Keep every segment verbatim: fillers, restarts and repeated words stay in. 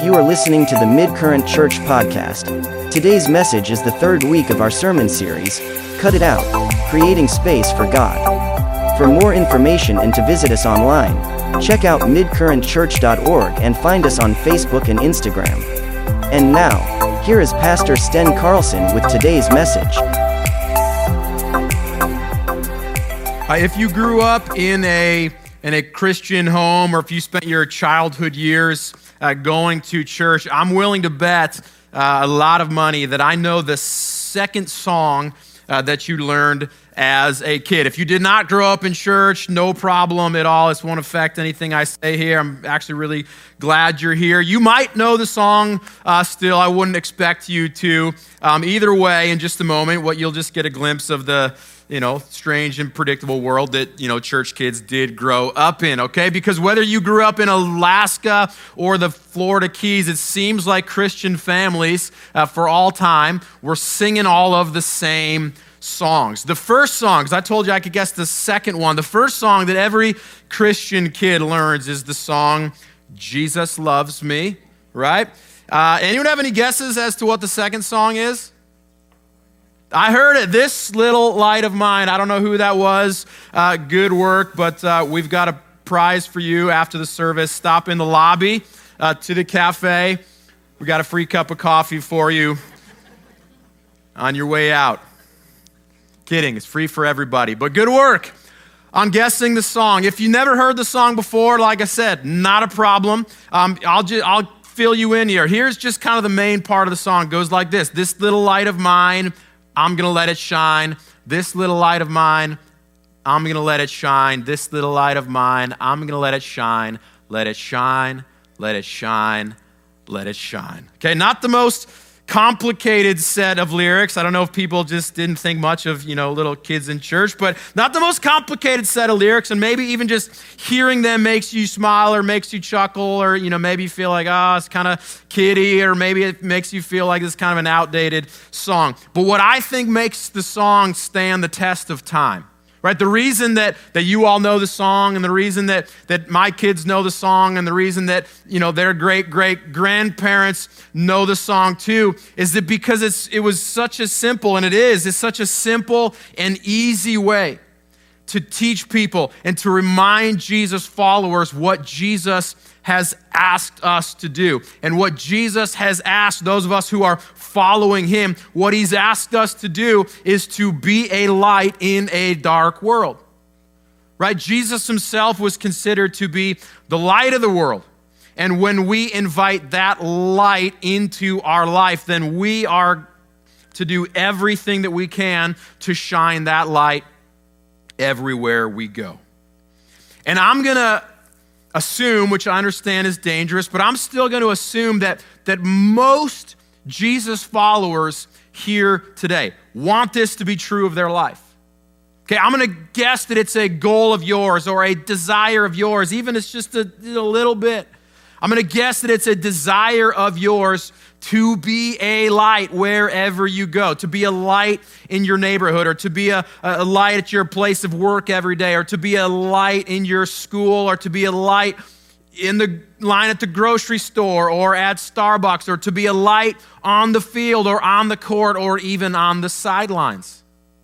You are listening to the Midcurrent Church podcast. Today's message is the third week of our sermon series, Cut It Out, Creating Space for God. For more information and to visit us online, check out midcurrent church dot org and find us on Facebook and Instagram. And now, here is Pastor Sten Carlson with today's message. Uh, if you grew up in a in a Christian home, or if you spent your childhood years uh, going to church, I'm willing to bet uh, a lot of money that I know the second song uh, that you learned as a kid. If you did not grow up in church, no problem at all. This won't affect anything I say here. I'm actually really glad you're here. You might know the song uh, still. I wouldn't expect you to. Um, either way, in just a moment, what you'll just get a glimpse of the you know, strange and predictable world that, you know, church kids did grow up in, okay? Because whether you grew up in Alaska or the Florida Keys, it seems like Christian families uh, for all time were singing all of the same songs. The first song, because I told you I could guess the second one, the first song that every Christian kid learns is the song, Jesus Loves Me, right? Uh, anyone have any guesses as to what the second song is? I heard it, This Little Light of Mine. I don't know who that was. Uh, good work, but uh, we've got a prize for you after the service. Stop in the lobby uh, to the cafe. We got a free cup of coffee for you on your way out. Kidding, it's free for everybody, but good work on guessing the song. If you never heard the song before, like I said, not a problem. Um, I'll just, I'll fill you in here. Here's just kind of the main part of the song. It goes like this. This little light of mine, I'm going to let it shine. This little light of mine, I'm going to let it shine. This little light of mine, I'm going to let it shine. Let it shine, let it shine, let it shine. Okay, not the most complicated set of lyrics. I don't know if people just didn't think much of, you know, little kids in church, but not the most complicated set of lyrics, and maybe even just hearing them makes you smile or makes you chuckle, or, you know, maybe you feel like, oh, it's kind of kiddie, or maybe it makes you feel like it's kind of an outdated song. But what I think makes the song stand the test of time, right? The reason that, that you all know the song, and the reason that, that my kids know the song, and the reason that, you know, their great-great-grandparents know the song too, is that because it's it was such a simple, and it is, it's such a simple and easy way to teach people and to remind Jesus followers what Jesus has asked us to do. And what Jesus has asked those of us who are following him, what he's asked us to do is to be a light in a dark world, right? Jesus himself was considered to be the light of the world. And when we invite that light into our life, then we are to do everything that we can to shine that light everywhere we go. And I'm going to assume, which I understand is dangerous, but I'm still going to assume that, that most Jesus followers here today want this to be true of their life. Okay, I'm going to guess that it's a goal of yours or a desire of yours, even if it's just a, a little bit. I'm going to guess that it's a desire of yours to be a light wherever you go, to be a light in your neighborhood, or to be a, a light at your place of work every day, or to be a light in your school, or to be a light in the line at the grocery store or at Starbucks, or to be a light on the field or on the court or even on the sidelines.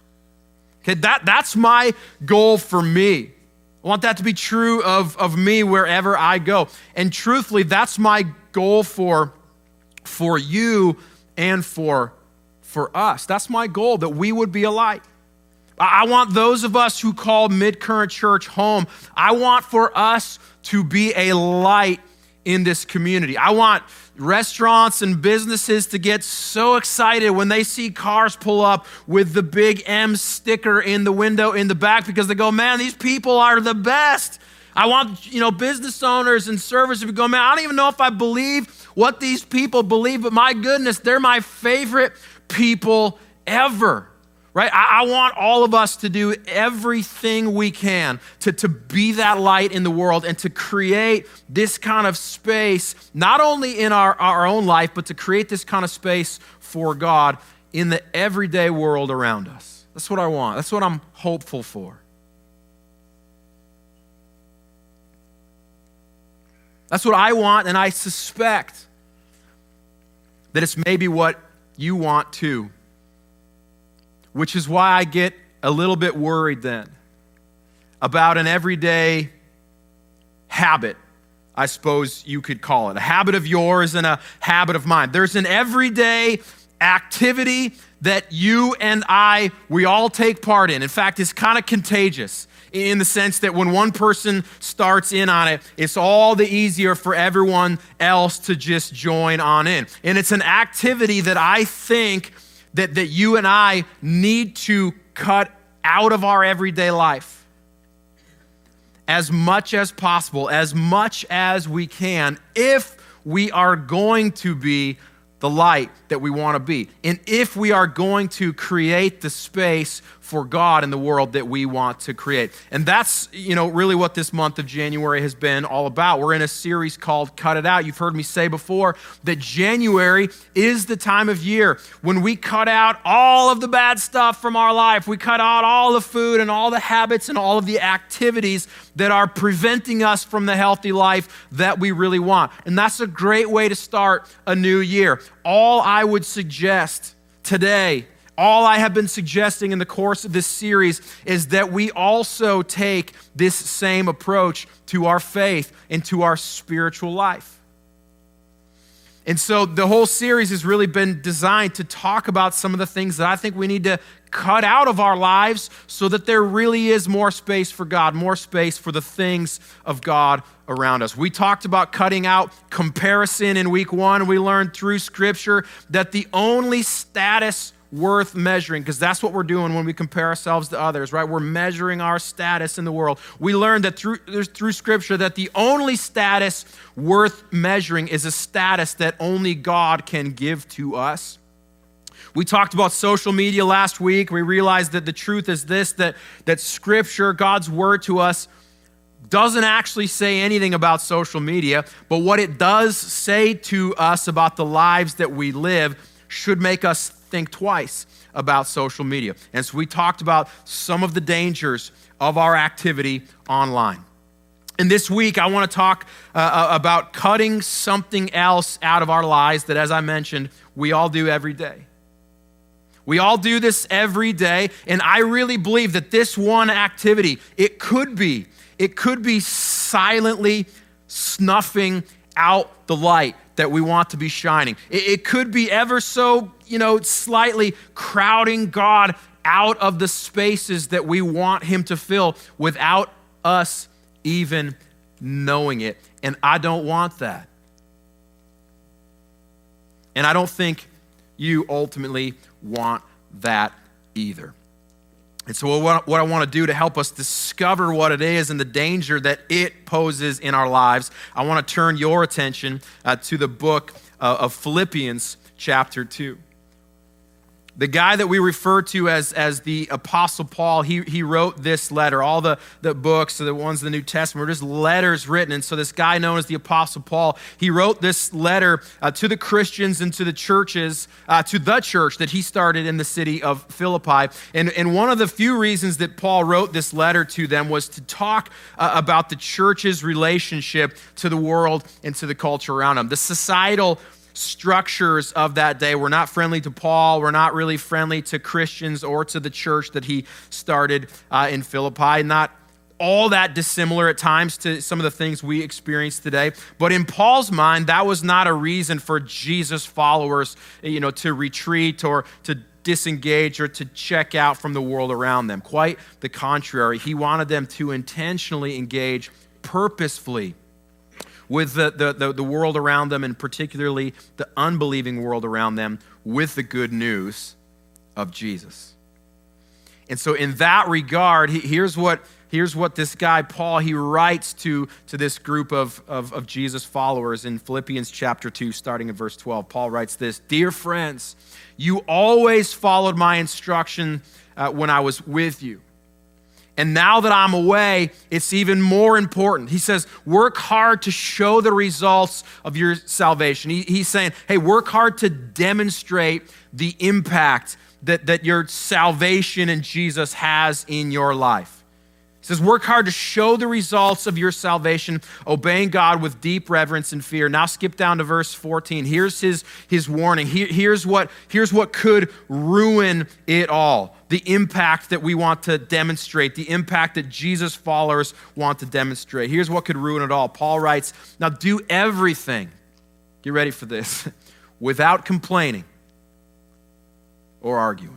Okay, that, that's my goal for me. I want that to be true of, of me wherever I go. And truthfully, that's my goal for, for you and for, for us. That's my goal, that we would be a light. I want those of us who call Midcurrent Church home, I want for us to be a light in this community. I want restaurants and businesses to get so excited when they see cars pull up with the big M sticker in the window in the back, because they go, man, these people are the best. I want, you know, business owners and servers to go, man, I don't even know if I believe what these people believe, but my goodness, they're my favorite people ever. Right? I, I want all of us to do everything we can to, to be that light in the world and to create this kind of space, not only in our, our own life, but to create this kind of space for God in the everyday world around us. That's what I want. That's what I'm hopeful for. That's what I want, and I suspect that it's maybe what you want too. Which is why I get a little bit worried then about an everyday habit, I suppose you could call it. A habit of yours and a habit of mine. There's an everyday activity that you and I, we all take part in. In fact, it's kind of contagious in the sense that when one person starts in on it, it's all the easier for everyone else to just join on in. And it's an activity that I think that, that you and I need to cut out of our everyday life as much as possible, as much as we can, if we are going to be the light that we want to be, and if we are going to create the space for God in the world that we want to create. And that's, you know, really what this month of January has been all about. We're in a series called Cut It Out. You've heard me say before that January is the time of year when we cut out all of the bad stuff from our life. We cut out all the food and all the habits and all of the activities that are preventing us from the healthy life that we really want. And that's a great way to start a new year. All I would suggest today, all I have been suggesting in the course of this series is that we also take this same approach to our faith and to our spiritual life. And so the whole series has really been designed to talk about some of the things that I think we need to cut out of our lives so that there really is more space for God, more space for the things of God around us. We talked about cutting out comparison in week one. We learned through Scripture that the only status worth measuring, because that's what we're doing when we compare ourselves to others, right? We're measuring our status in the world. We learned that through, through Scripture that the only status worth measuring is a status that only God can give to us. We talked about social media last week. We realized that the truth is this, that, that Scripture, God's word to us, doesn't actually say anything about social media, but what it does say to us about the lives that we live should make us think twice about social media. And so we talked about some of the dangers of our activity online. And this week, I want to talk uh, about cutting something else out of our lives that, as I mentioned, we all do every day. We all do this every day, and I really believe that this one activity, it could be, it could be silently snuffing out the light that we want to be shining. It, it could be ever so, you know, slightly crowding God out of the spaces that we want him to fill without us even knowing it. And I don't want that. And I don't think you ultimately want that either. And so what, what I want to do to help us discover what it is and the danger that it poses in our lives, I want to turn your attention uh, to the book uh, of Philippians chapter two. The guy that we refer to as, as the Apostle Paul, he, he wrote this letter. All the, the books, the ones in the New Testament, were just letters written. And so this guy known as the Apostle Paul, he wrote this letter uh, to the Christians and to the churches, uh, to the church that he started in the city of Philippi. And, and one of the few reasons that Paul wrote this letter to them was to talk uh, about the church's relationship to the world and to the culture around them. The societal structures of that day were not friendly to Paul, were not really friendly to Christians or to the church that he started uh, in Philippi. Not all that dissimilar at times to some of the things we experience today. But in Paul's mind, that was not a reason for Jesus followers, you know, to retreat or to disengage or to check out from the world around them. Quite the contrary. He wanted them to intentionally engage purposefully with the, the, the, the world around them, and particularly the unbelieving world around them, with the good news of Jesus. And so in that regard, he, here's what here's what this guy, Paul, he writes to, to this group of, of, of Jesus followers in Philippians chapter two, starting in verse twelve. Paul writes this: "Dear friends, you always followed my instruction uh, when I was with you. And now that I'm away, it's even more important." He says, work hard to show the results of your salvation. He, he's saying, hey, work hard to demonstrate the impact that, that your salvation in Jesus has in your life. It says, work hard to show the results of your salvation, obeying God with deep reverence and fear. Now skip down to verse fourteen. Here's his, his warning. Here, here's, what, here's what could ruin it all. The impact that we want to demonstrate, the impact that Jesus' followers want to demonstrate. Here's what could ruin it all. Paul writes, now do everything, get ready for this, without complaining or arguing.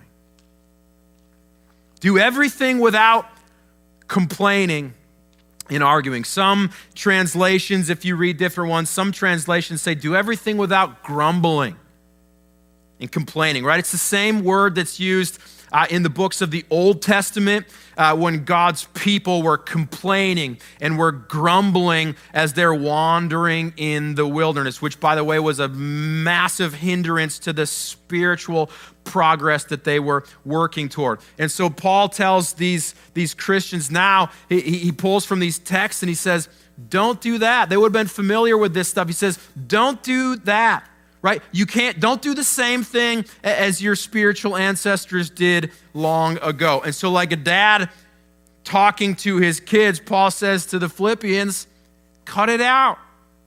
Do everything without complaining and arguing. Some translations, if you read different ones, some translations say do everything without grumbling and complaining, right? It's the same word that's used uh, in the books of the Old Testament uh, when God's people were complaining and were grumbling as they're wandering in the wilderness, which, by the way, was a massive hindrance to the spiritual progress that they were working toward. And so Paul tells these, these Christians now, he, he pulls from these texts and he says, don't do that. They would have been familiar with this stuff. He says, don't do that, right? You can't, don't do the same thing as your spiritual ancestors did long ago. And so like a dad talking to his kids, Paul says to the Philippians, cut it out.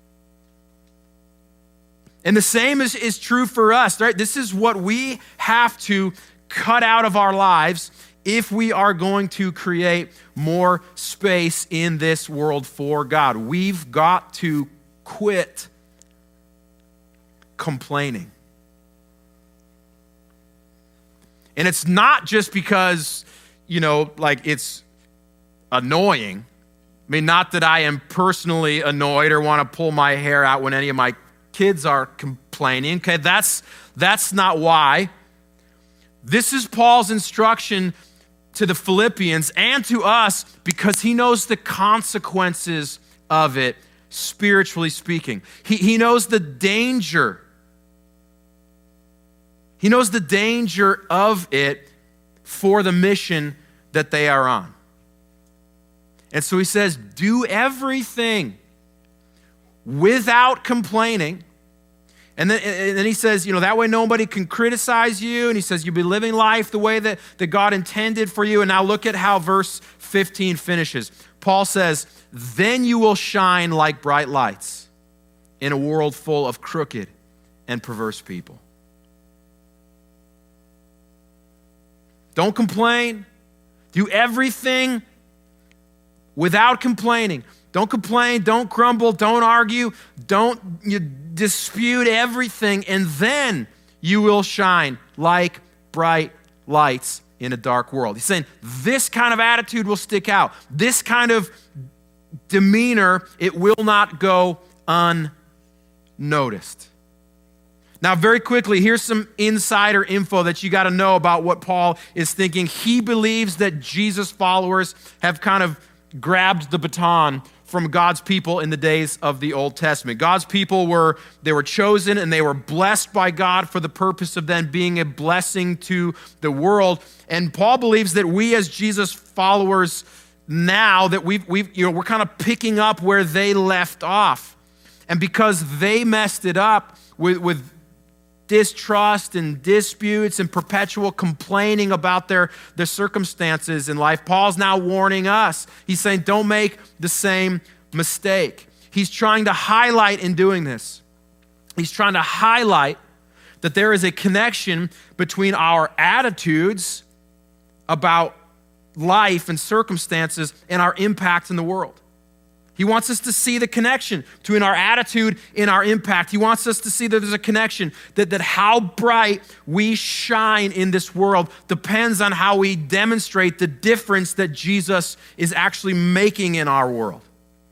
And the same is, is true for us, right? This is what we have to cut out of our lives if we are going to create more space in this world for God. We've got to quit complaining. And it's not just because, you know, like it's annoying. I mean, not that I am personally annoyed or want to pull my hair out when any of my kids are complaining. Okay, that's that's not why. This is Paul's instruction to the Philippians and to us because he knows the consequences of it, spiritually speaking. He, he knows the danger. He knows the danger of it for the mission that they are on. And so he says, do everything without complaining. And then, and then he says, you know, that way nobody can criticize you. And he says, you'll be living life the way that, that God intended for you. And now look at how verse fifteen finishes. Paul says, then you will shine like bright lights in a world full of crooked and perverse people. Don't complain. Do everything without complaining. Don't complain, don't grumble, don't argue, don't you dispute everything, and then you will shine like bright lights in a dark world. He's saying this kind of attitude will stick out. This kind of demeanor, it will not go unnoticed. Now, very quickly, here's some insider info that you got to know about what Paul is thinking. He believes that Jesus' followers have kind of grabbed the baton from God's people in the days of the Old Testament. God's people were, they were chosen and they were blessed by God for the purpose of then being a blessing to the world. And Paul believes that we as Jesus followers now, that we've, we've, you know, we're kind of picking up where they left off. And because they messed it up with, with distrust and disputes and perpetual complaining about their, their circumstances in life, Paul's now warning us. He's saying, don't make the same mistake. He's trying to highlight in doing this. He's trying to highlight that there is a connection between our attitudes about life and circumstances and our impact in the world. He wants us to see the connection between our attitude and our impact. He wants us to see that there's a connection, that, that how bright we shine in this world depends on how we demonstrate the difference that Jesus is actually making in our world.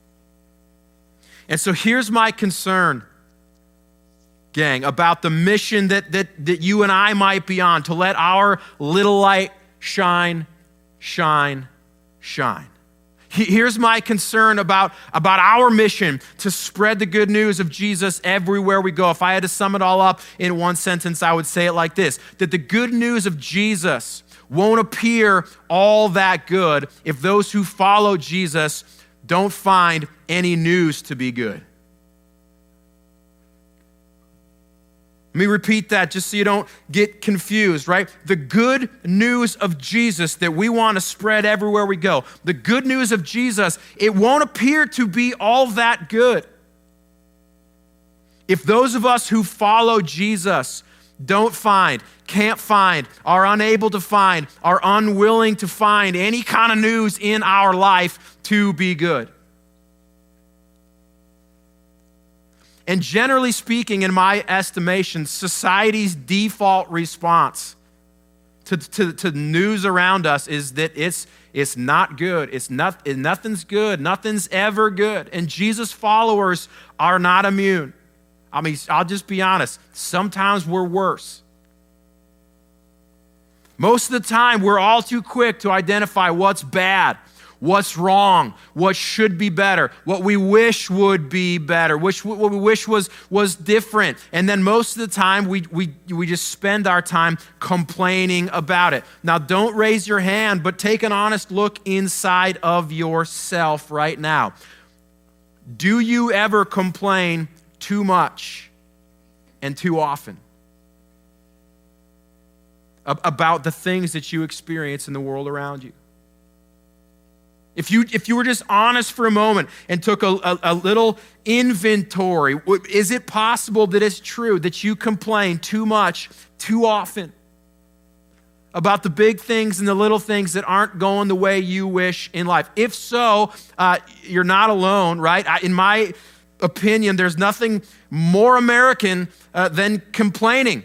And so here's my concern, gang, about the mission that, that, that you and I might be on, to let our little light shine, shine, shine. Here's my concern about, about our mission to spread the good news of Jesus everywhere we go. If I had to sum it all up in one sentence, I would say it like this: that the good news of Jesus won't appear all that good if those who follow Jesus don't find any news to be good. Let me repeat that just so you don't get confused, right? The good news of Jesus that we want to spread everywhere we go, the good news of Jesus, it won't appear to be all that good. If those of us who follow Jesus don't find, can't find, are unable to find, are unwilling to find any kind of news in our life to be good. And generally speaking, in my estimation, society's default response to, to, to news around us is that it's, it's not good. It's not, nothing's good. Nothing's ever good. And Jesus followers are not immune. I mean, I'll just be honest. Sometimes we're worse. Most of the time, we're all too quick to identify what's bad, what's wrong, what should be better, what we wish would be better, which what we wish was, was different. And then most of the time, we, we, we just spend our time complaining about it. Now, don't raise your hand, but take an honest look inside of yourself right now. Do you ever complain too much and too often about the things that you experience in the world around you? If you, if you were just honest for a moment and took a, a, a little inventory, is it possible that it's true that you complain too much, too often about the big things and the little things that aren't going the way you wish in life? If so, uh, you're not alone, right? I, in my opinion, there's nothing more American uh, than complaining.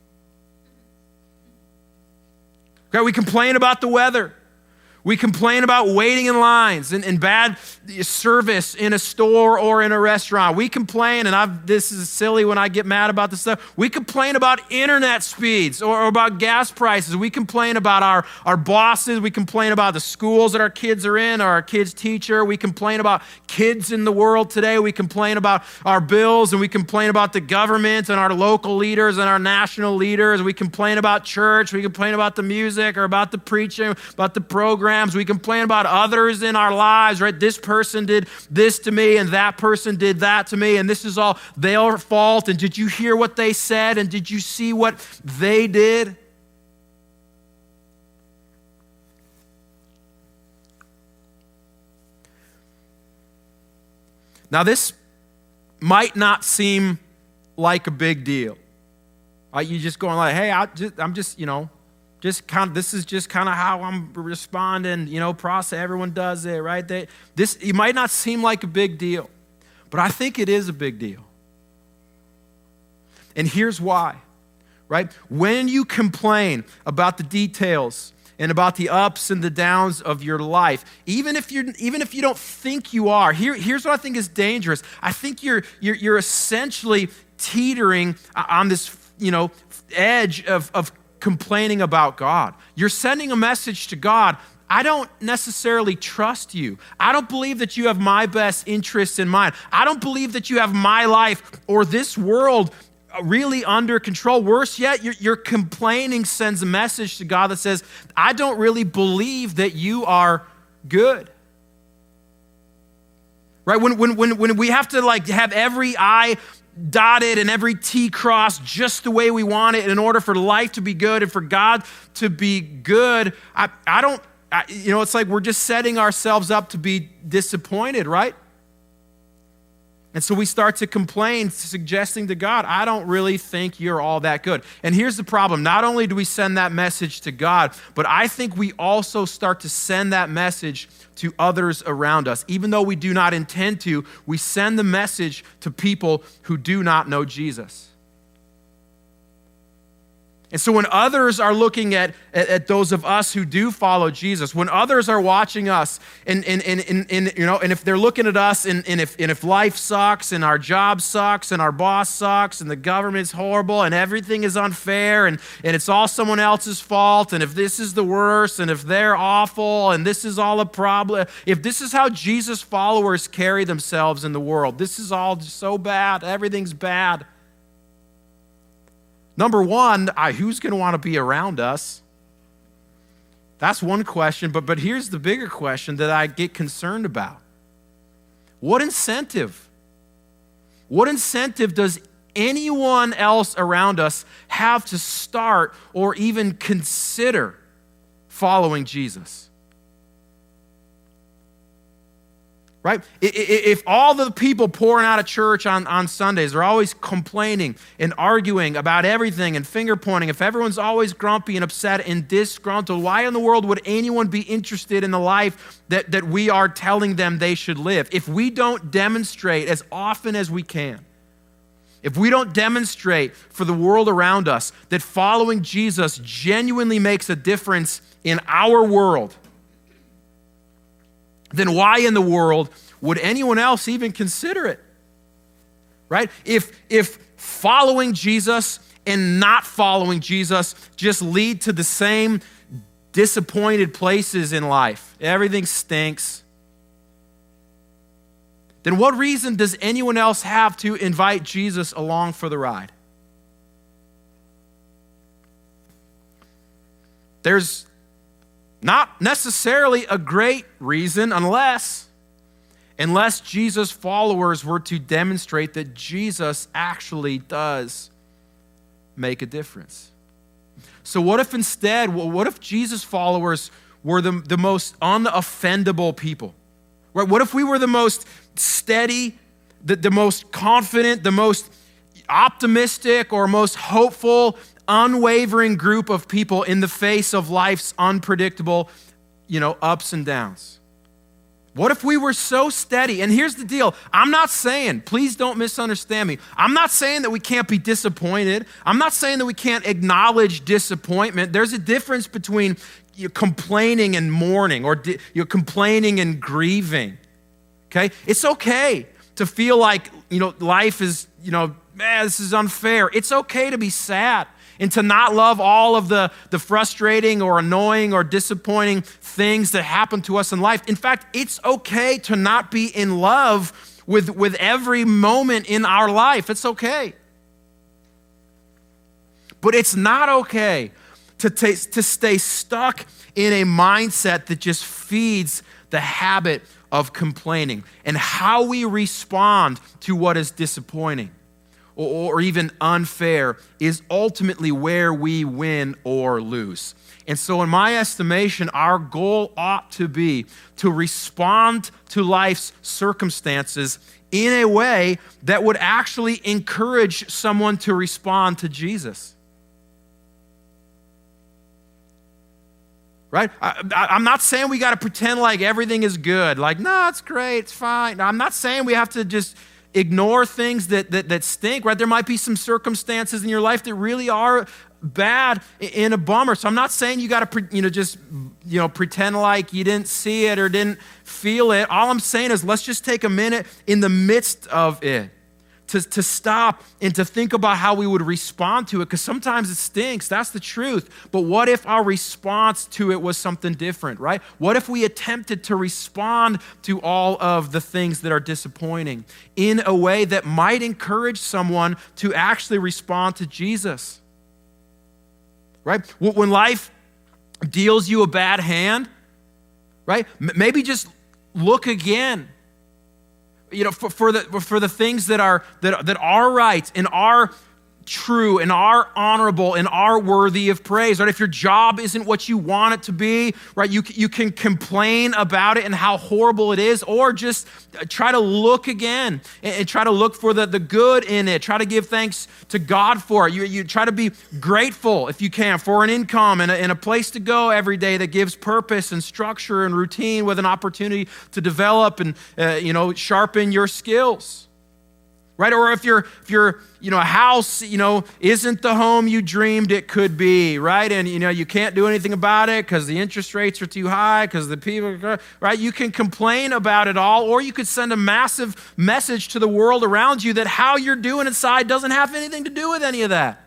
Okay, we complain about the weather. We complain about waiting in lines and, and bad service in a store or in a restaurant. We complain, and I've, this is silly when I get mad about this stuff. We complain about internet speeds or, or about gas prices. We complain about our, our bosses. We complain about the schools that our kids are in or our kids' teacher. We complain about kids in the world today. We complain about our bills, and we complain about the government and our local leaders and our national leaders. We complain about church. We complain about the music or about the preaching, about the program. We complain about others in our lives, right? This person did this to me and that person did that to me, and this is all their fault. And did you hear what they said? And did you see what they did? Now, this might not seem like a big deal. Right? You just going like, hey, I just, I'm just, you know, Just kind of, this is just kind of how I'm responding, you know, process, everyone does it, right? They, this, it might not seem like a big deal, but I think it is a big deal. And here's why, right? When you complain about the details and about the ups and the downs of your life, even if you're, even if you don't think you are, here, here's what I think is dangerous. I think you're, you're, you're essentially teetering on this, you know, edge of, of complaining about God. You're sending a message to God. I don't necessarily trust you. I don't believe that you have my best interests in mind. I don't believe that you have my life or this world really under control. Worse yet, your, your complaining sends a message to God that says, I don't really believe that you are good. Right? When, when, when, when we have to like have every I dotted and every T crossed just the way we want it in order for life to be good and for God to be good, I, I don't, I, you know, it's like we're just setting ourselves up to be disappointed, right? And so we start to complain, suggesting to God, I don't really think you're all that good. And here's the problem. Not only do we send that message to God, but I think we also start to send that message to others around us. Even though we do not intend to, we send the message to people who do not know Jesus. And so when others are looking at, at, at those of us who do follow Jesus, when others are watching us, and, and, and, and, and you know, and if they're looking at us, and, and, if, and if life sucks, and our job sucks, and our boss sucks, and the government's horrible, and everything is unfair, and, and it's all someone else's fault, and if this is the worst, and if they're awful, and this is all a problem, if this is how Jesus followers carry themselves in the world, this is all so bad, everything's bad. Number one, I, who's going to want to be around us? That's one question, but, but here's the bigger question that I get concerned about. What incentive? What incentive does anyone else around us have to start or even consider following Jesus? Right? If all the people pouring out of church on, on Sundays are always complaining and arguing about everything and finger pointing, if everyone's always grumpy and upset and disgruntled, why in the world would anyone be interested in the life that, that we are telling them they should live? If we don't demonstrate as often as we can, if we don't demonstrate for the world around us that following Jesus genuinely makes a difference in our world, then why in the world would anyone else even consider it? Right? If, if following Jesus and not following Jesus just lead to the same disappointed places in life, everything stinks, then what reason does anyone else have to invite Jesus along for the ride? There's not necessarily a great reason unless, unless Jesus' followers were to demonstrate that Jesus actually does make a difference. So what if instead, what if Jesus' followers were the, the most unoffendable people? Right? What if we were the most steady, the, the most confident, the most optimistic or most hopeful, unwavering group of people in the face of life's unpredictable, you know, ups and downs? What if we were so steady? And here's the deal. I'm not saying, please don't misunderstand me. I'm not saying that we can't be disappointed. I'm not saying that we can't acknowledge disappointment. There's a difference between you complaining and mourning, or di- you're complaining and grieving. Okay? It's okay to feel like, you know, life is, you know, man, this is unfair. It's okay to be sad and to not love all of the, the frustrating or annoying or disappointing things that happen to us in life. In fact, it's okay to not be in love with, with every moment in our life. It's okay. But it's not okay to, t- to stay stuck in a mindset that just feeds the habit of complaining. And how we respond to what is disappointing or even unfair is ultimately where we win or lose. And so in my estimation, our goal ought to be to respond to life's circumstances in a way that would actually encourage someone to respond to Jesus. Right? I, I, I'm not saying we got to pretend like everything is good. Like, no, it's great, it's fine. I'm not saying we have to just ignore things that, that that stink, right? There might be some circumstances in your life that really are bad in a bummer. So I'm not saying you got to, you know, just, you know, pretend like you didn't see it or didn't feel it. All I'm saying is let's just take a minute in the midst of it to, to stop and to think about how we would respond to it, because sometimes it stinks. That's the truth. But what if our response to it was something different, right? What if we attempted to respond to all of the things that are disappointing in a way that might encourage someone to actually respond to Jesus? Right? When life deals you a bad hand, right? Maybe just look again. You know, for, for the for the things that are that, that are right and are true and are honorable and are worthy of praise, right? If your job isn't what you want it to be, right, you, you can complain about it and how horrible it is, or just try to look again and, and try to look for the, the good in it. Try to give thanks to God for it. You, you try to be grateful, if you can, for an income and a, and a place to go every day that gives purpose and structure and routine, with an opportunity to develop and, uh, you know, sharpen your skills. Right? Or if you're, if you're, you know, a house, you know, isn't the home you dreamed it could be, right? And, you know, you can't do anything about it because the interest rates are too high, because the people, right? You can complain about it all, or you could send a massive message to the world around you that how you're doing inside doesn't have anything to do with any of that.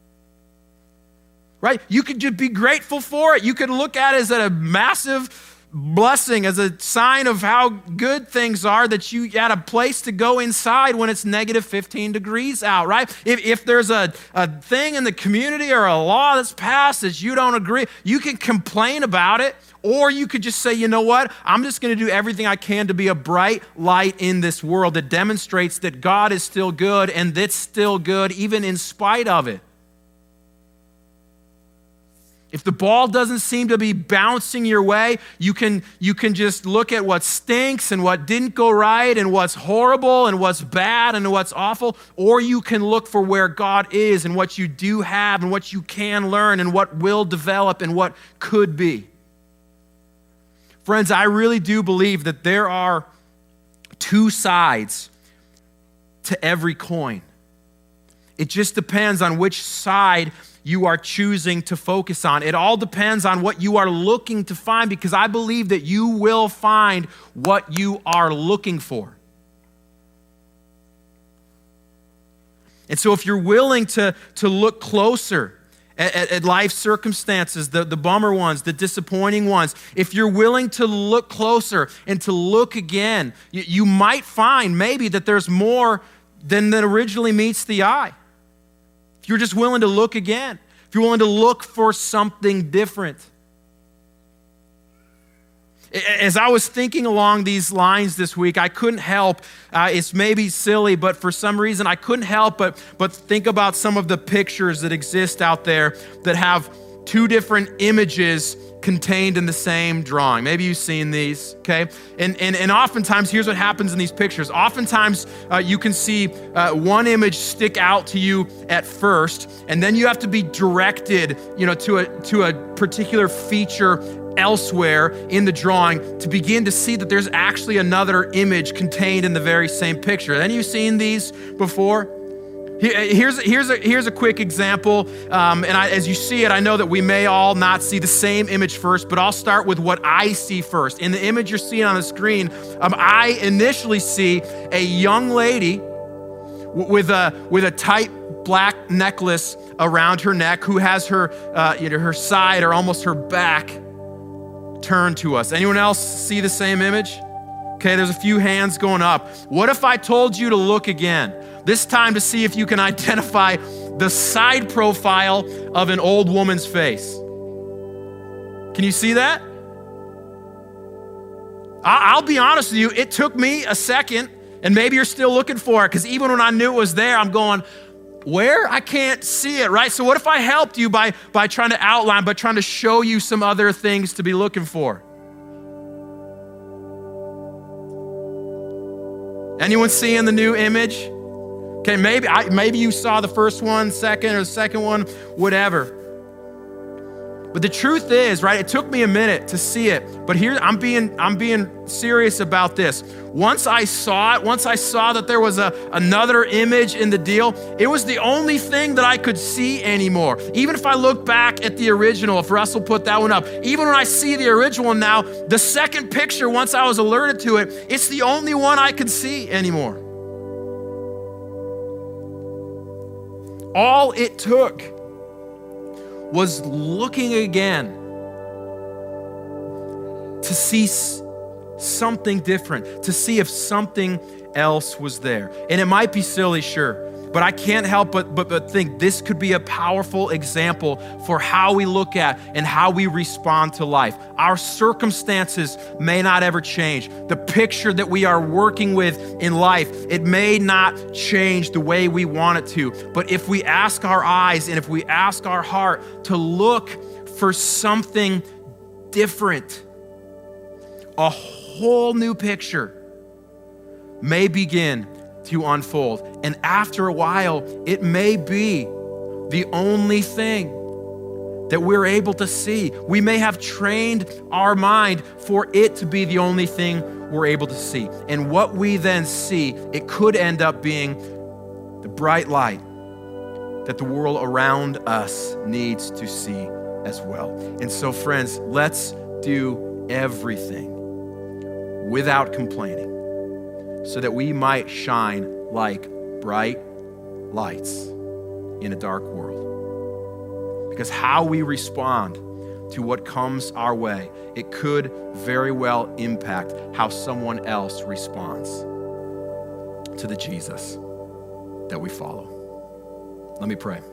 Right? You could just be grateful for it. You could look at it as a massive blessing, as a sign of how good things are, that you had a place to go inside when it's negative fifteen degrees out, right? If, if there's a, a thing in the community or a law that's passed that you don't agree, you can complain about it, or you could just say, you know what? I'm just going to do everything I can to be a bright light in this world that demonstrates that God is still good, and that's still good even in spite of it. If the ball doesn't seem to be bouncing your way, you can, you can just look at what stinks and what didn't go right and what's horrible and what's bad and what's awful, or you can look for where God is and what you do have and what you can learn and what will develop and what could be. Friends, I really do believe that there are two sides to every coin. It just depends on which side you are choosing to focus on. It all depends on what you are looking to find, because I believe that you will find what you are looking for. And so if you're willing to, to look closer at, at, at life circumstances, the, the bummer ones, the disappointing ones, if you're willing to look closer and to look again, you, you might find maybe that there's more than, than originally meets the eye. If you're just willing to look again, if you're willing to look for something different. As I was thinking along these lines this week, I couldn't help, uh, it's maybe silly, but for some reason I couldn't help but, but think about some of the pictures that exist out there that have two different images contained in the same drawing. Maybe you've seen these, okay? And and, and oftentimes, here's what happens in these pictures. Oftentimes, uh, you can see uh, one image stick out to you at first, and then you have to be directed, you know, to a to a particular feature elsewhere in the drawing to begin to see that there's actually another image contained in the very same picture. Have you seen these before? Here's, here's, a, here's a quick example, um, and I, as you see it, I know that we may all not see the same image first, but I'll start with what I see first. In the image you're seeing on the screen, um, I initially see a young lady w- with a with a tight black necklace around her neck, who has her uh, you know, her side or almost her back turned to us. Anyone else see the same image? Okay, there's a few hands going up. What if I told you to look again? This time to see if you can identify the side profile of an old woman's face. Can you see that? I'll be honest with you, it took me a second, and maybe you're still looking for it, because even when I knew it was there, I'm going, where? I can't see it, right? So what if I helped you by, by trying to outline, by trying to show you some other things to be looking for? Anyone seeing the new image? Okay, maybe I, maybe you saw the first one, second, or the second one, whatever. But the truth is, right, it took me a minute to see it, but here I'm being I'm being serious about this. Once I saw it, once I saw that there was a, another image in the deal, it was the only thing that I could see anymore. Even if I look back at the original, if Russell put that one up, even when I see the original one now, the second picture, once I was alerted to it, it's the only one I could see anymore. All it took was looking again to see something different, to see if something else was there. And it might be silly, sure, but I can't help but, but, but think this could be a powerful example for how we look at and how we respond to life. Our circumstances may not ever change. The picture that we are working with in life, it may not change the way we want it to. But if we ask our eyes and if we ask our heart to look for something different, a whole new picture may begin to unfold. And after a while, it may be the only thing that we're able to see. We may have trained our mind for it to be the only thing we're able to see. And what we then see, it could end up being the bright light that the world around us needs to see as well. And so, friends, let's do everything without complaining, so that we might shine like bright lights in a dark world. Because how we respond to what comes our way, it could very well impact how someone else responds to the Jesus that we follow. Let me pray.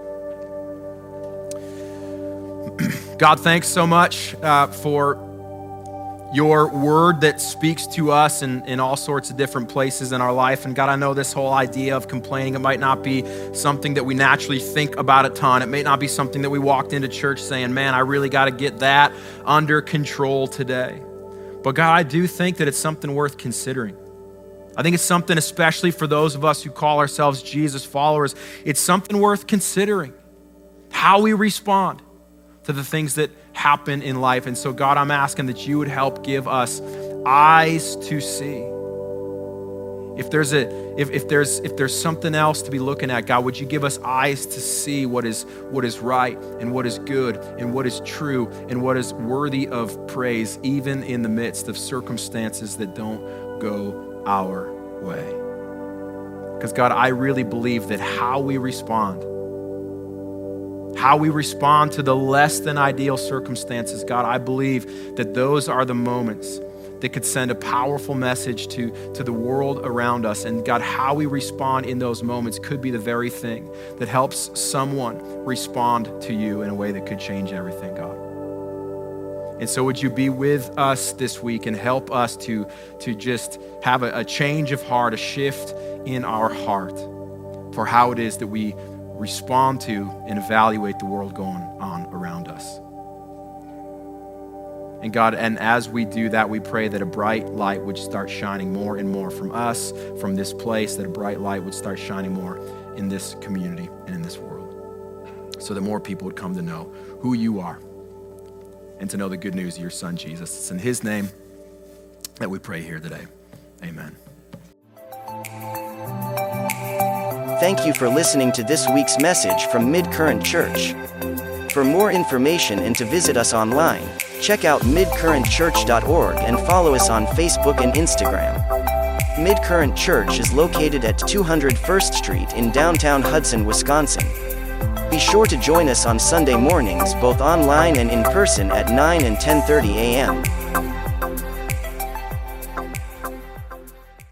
God, thanks so much uh, for your word that speaks to us in, in all sorts of different places in our life. And God, I know this whole idea of complaining, it might not be something that we naturally think about a ton. It may not be something that we walked into church saying, man, I really got to get that under control today. But God, I do think that it's something worth considering. I think it's something, especially for those of us who call ourselves Jesus followers, it's something worth considering how we respond to the things that happen in life. And so God, I'm asking that you would help give us eyes to see. If there's a if, if there's if there's something else to be looking at, God, would you give us eyes to see what is what is right and what is good and what is true and what is worthy of praise, even in the midst of circumstances that don't go our way. Because God, I really believe that how we respond How we respond to the less than ideal circumstances, God, I believe that those are the moments that could send a powerful message to, to the world around us. And God, how we respond in those moments could be the very thing that helps someone respond to you in a way that could change everything, God. And so would you be with us this week and help us to, to just have a, a change of heart, a shift in our heart for how it is that we respond to and evaluate the world going on around us. And God, and as we do that, we pray that a bright light would start shining more and more from us, from this place, that a bright light would start shining more in this community and in this world, so that more people would come to know who you are and to know the good news of your son, Jesus. It's in his name that we pray here today. Amen. Thank you for listening to this week's message from Mid-Current Church. For more information and to visit us online, check out mid current church dot org and follow us on Facebook and Instagram. Mid-Current Church is located at two hundred First Street in downtown Hudson, Wisconsin. Be sure to join us on Sunday mornings, both online and in person, at nine and ten thirty a.m.